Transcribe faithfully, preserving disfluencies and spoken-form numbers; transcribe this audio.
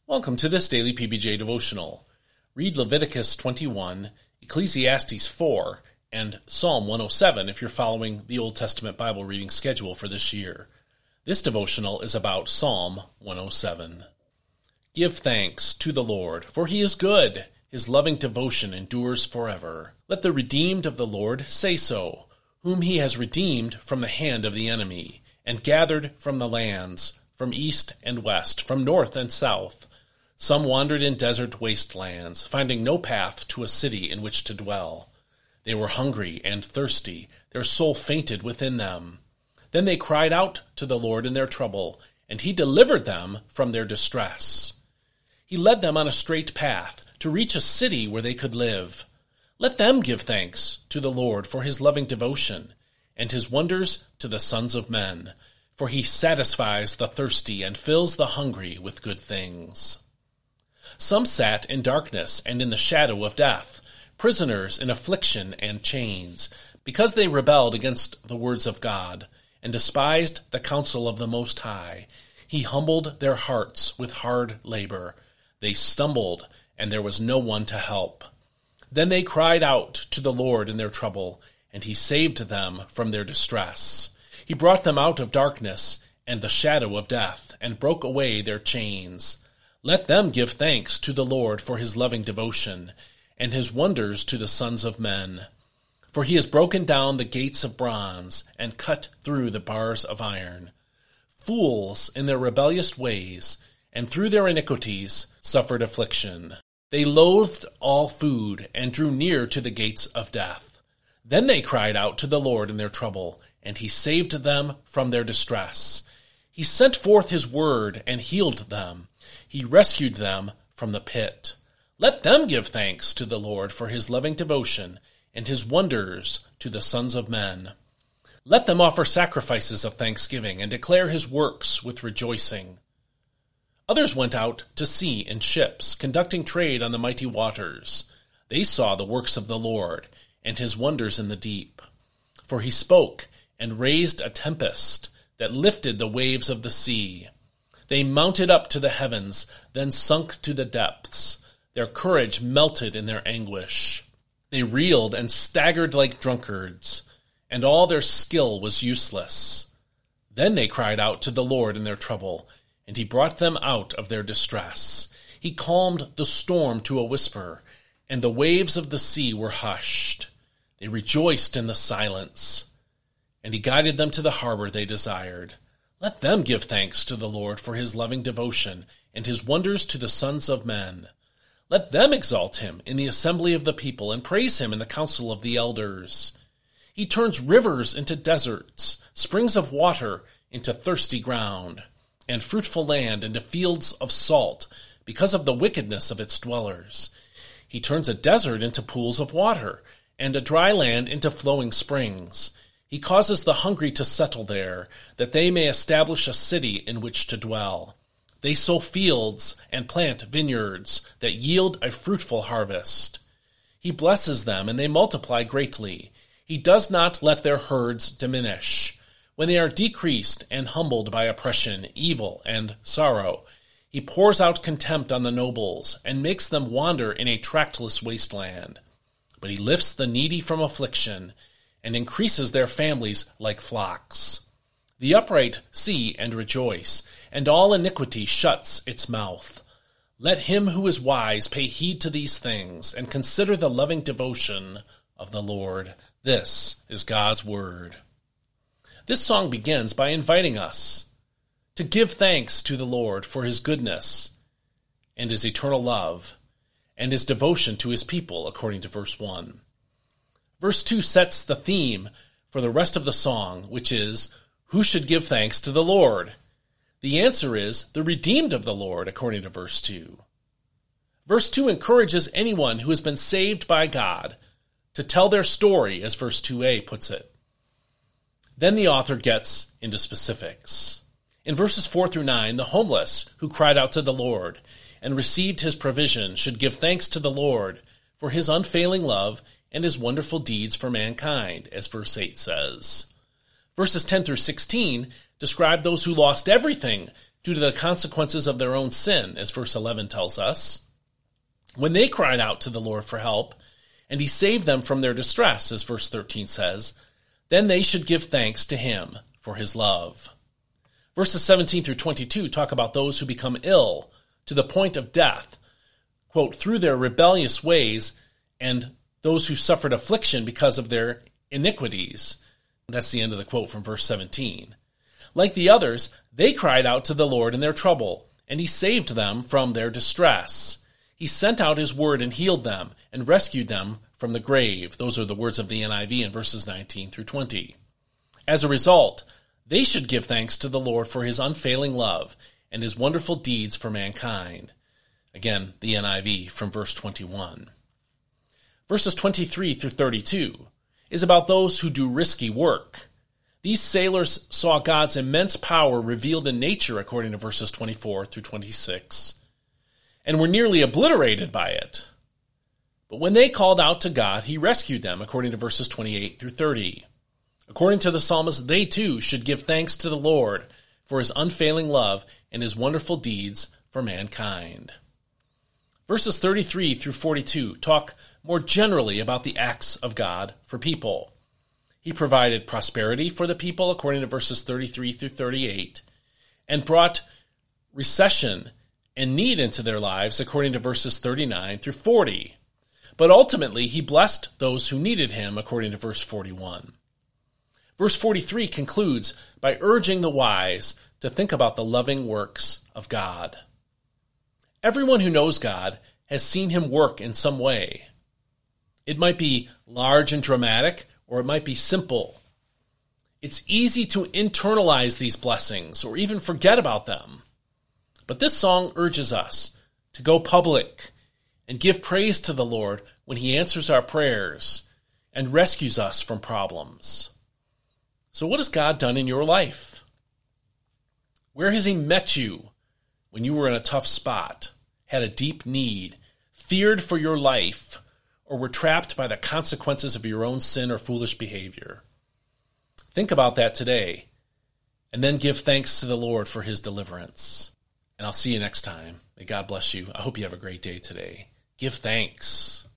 Welcome to this daily P B J devotional. Read Leviticus twenty-one, Ecclesiastes four, and Psalm one oh seven if you're following the Old Testament Bible reading schedule for this year. This devotional is about Psalm one oh seven. Give thanks to the Lord, for he is good. His loving devotion endures forever. Let the redeemed of the Lord say so, whom he has redeemed from the hand of the enemy, and gathered from the lands, from east and west, from north and south. Some wandered in desert wastelands, finding no path to a city in which to dwell. They were hungry and thirsty, their soul fainted within them. Then they cried out to the Lord in their trouble, and he delivered them from their distress. He led them on a straight path to reach a city where they could live. Let them give thanks to the Lord for his loving devotion, and his wonders to the sons of men, for he satisfies the thirsty and fills the hungry with good things. Some sat in darkness and in the shadow of death, prisoners in affliction and chains, because they rebelled against the words of God, and despised the counsel of the Most High. He humbled their hearts with hard labor. They stumbled, and there was no one to help. Then they cried out to the Lord in their trouble, and he saved them from their distress. He brought them out of darkness and the shadow of death, and broke away their chains. Let them give thanks to the Lord for his loving devotion, and his wonders to the sons of men. For he has broken down the gates of bronze, and cut through the bars of iron. Fools in their rebellious ways, and through their iniquities suffered affliction. They loathed all food, and drew near to the gates of death. Then they cried out to the Lord in their trouble, and he saved them from their distress. He sent forth his word and healed them. He rescued them from the pit. Let them give thanks to the Lord for his loving devotion, and his wonders to the sons of men. Let them offer sacrifices of thanksgiving, and declare his works with rejoicing. Others went out to sea in ships, conducting trade on the mighty waters. They saw the works of the Lord, and his wonders in the deep. For he spoke, and raised a tempest that lifted the waves of the sea. They mounted up to the heavens, then sunk to the depths. Their courage melted in their anguish. They reeled and staggered like drunkards, and all their skill was useless. Then they cried out to the Lord in their trouble, and he brought them out of their distress. He calmed the storm to a whisper, and the waves of the sea were hushed. They rejoiced in the silence, and he guided them to the harbor they desired. Let them give thanks to the Lord for his loving devotion, and his wonders to the sons of men. Let them exalt him in the assembly of the people, and praise him in the council of the elders. He turns rivers into deserts, springs of water into thirsty ground, and fruitful land into fields of salt, because of the wickedness of its dwellers. He turns a desert into pools of water, and a dry land into flowing springs. He causes the hungry to settle there, that they may establish a city in which to dwell. They sow fields and plant vineyards that yield a fruitful harvest. He blesses them, and they multiply greatly. He does not let their herds diminish. When they are decreased and humbled by oppression, evil, and sorrow, he pours out contempt on the nobles, and makes them wander in a tractless wasteland. But he lifts the needy from affliction, and increases their families like flocks. The upright see and rejoice, and all iniquity shuts its mouth. Let him who is wise pay heed to these things, and consider the loving devotion of the Lord. This is God's word. This song begins by inviting us to give thanks to the Lord for his goodness and his eternal love, and his devotion to his people, according to verse one. Verse two sets the theme for the rest of the song, which is, who should give thanks to the Lord? The answer is the redeemed of the Lord, according to verse two. Verse two encourages anyone who has been saved by God to tell their story, as verse two a puts it. Then the author gets into specifics. In verses four through nine, the homeless who cried out to the Lord and received his provision should give thanks to the Lord for his unfailing love and his wonderful deeds for mankind, as verse eight says. Verses ten through sixteen describe those who lost everything due to the consequences of their own sin, as verse eleven tells us. When they cried out to the Lord for help, and he saved them from their distress, as verse thirteen says, then they should give thanks to him for his love. Verses seventeen through twenty-two talk about those who become ill to the point of death, quote, through their rebellious ways, and those who suffered affliction because of their iniquities. That's the end of the quote from verse seventeen. Like the others, they cried out to the Lord in their trouble, and he saved them from their distress. He sent out his word and healed them and rescued them from the grave. Those are the words of the N I V in verses nineteen through twenty. As a result, they should give thanks to the Lord for his unfailing love and his wonderful deeds for mankind. Again, the N I V from verse twenty-one. Verses twenty-three through thirty-two is about those who do risky work. These sailors saw God's immense power revealed in nature, according to verses twenty-four through twenty-six, and were nearly obliterated by it. But when they called out to God, he rescued them, according to verses twenty-eight through thirty. According to the psalmist, they too should give thanks to the Lord for his unfailing love and his wonderful deeds for mankind. Verses thirty-three through forty-two talk more generally about the acts of God for people. He provided prosperity for the people, according to verses thirty-three through thirty-eight, and brought recession and need into their lives, according to verses thirty-nine through forty. But ultimately, he blessed those who needed him, according to verse forty-one. Verse forty-three concludes by urging the wise to think about the loving works of God. Everyone who knows God has seen him work in some way. It might be large and dramatic, or it might be simple. It's easy to internalize these blessings or even forget about them. But this song urges us to go public and give praise to the Lord when he answers our prayers and rescues us from problems. So what has God done in your life? Where has he met you when you were in a tough spot, had a deep need, feared for your life, or were trapped by the consequences of your own sin or foolish behavior? Think about that today, and then give thanks to the Lord for his deliverance. And I'll see you next time. May God bless you. I hope you have a great day today. Give thanks.